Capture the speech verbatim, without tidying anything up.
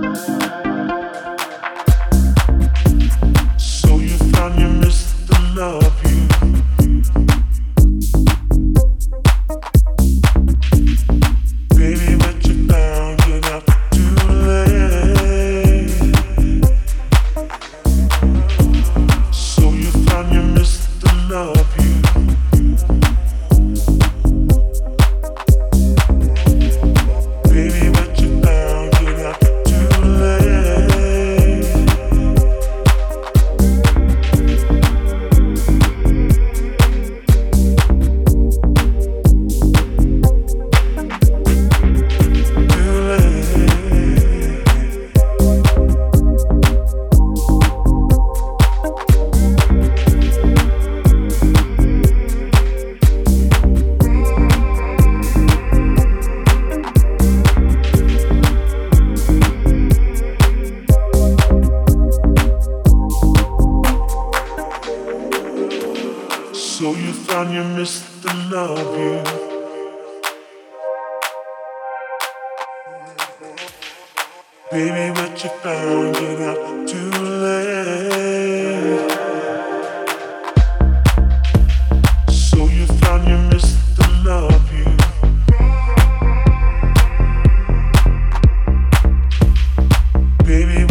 So you found you missed the love you. Baby, what you found, you're not too late. So you found you missed the love you. Baby, what you found, you're not too late. Too late. So you found you missed the love you. Baby, what you found, you're not too late. So you found you missed the love you. Baby,